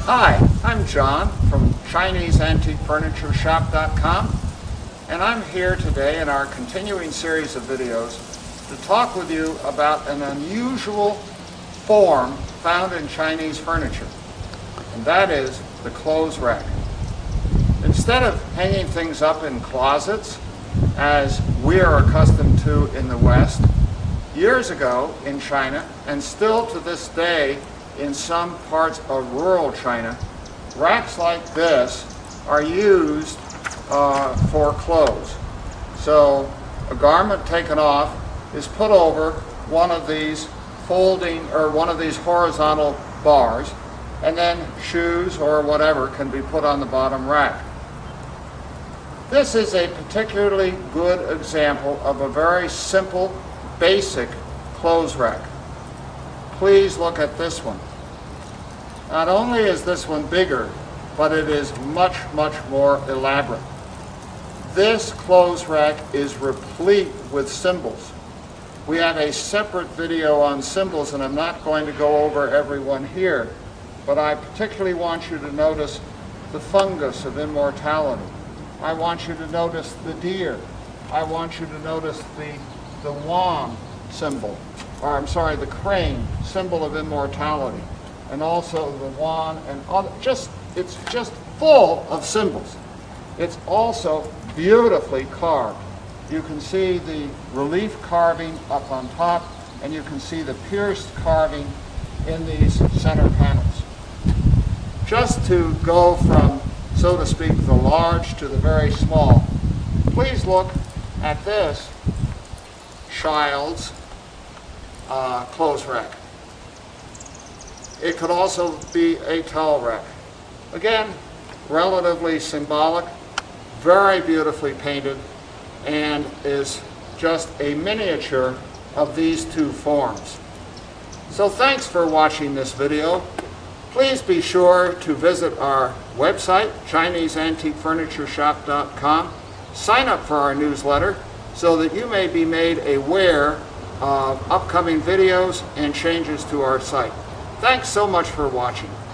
Hi, I'm John from ChineseAntiqueFurnitureShop.com, and I'm here today in our continuing series of videos to talk with you about an unusual form found in Chinese furniture, and that is the clothes rack. Instead of hanging things up in closets, as we are accustomed to in the West, years ago in China, and still to this day in some parts of rural China, racks like this are used for clothes. So a garment taken off is put over one of these folding or one of these horizontal bars, and then shoes or whatever can be put on the bottom rack. This is a particularly good example of a very simple, basic clothes rack. Please look at this one. Not only is this one bigger, but it is much, much more elaborate. This clothes rack is replete with symbols. We have a separate video on symbols, and I'm not going to go over every one here, but I particularly want you to notice the fungus of immortality. I want you to notice the deer. I want you to notice the wang symbol, or I'm sorry, the crane, symbol of immortality, and also the wand, and other, it's just full of symbols. It's also beautifully carved. You can see the relief carving up on top, and you can see the pierced carving in these center panels. Just to go from, so to speak, the large to the very small, please look at this child's clothes rack. It could also be a towel rack. Again, relatively symbolic, very beautifully painted, and is just a miniature of these two forms. So thanks for watching this video. Please be sure to visit our website, ChineseAntiqueFurnitureShop.com. Sign up for our newsletter so that you may be made aware of upcoming videos and changes to our site. Thanks so much for watching.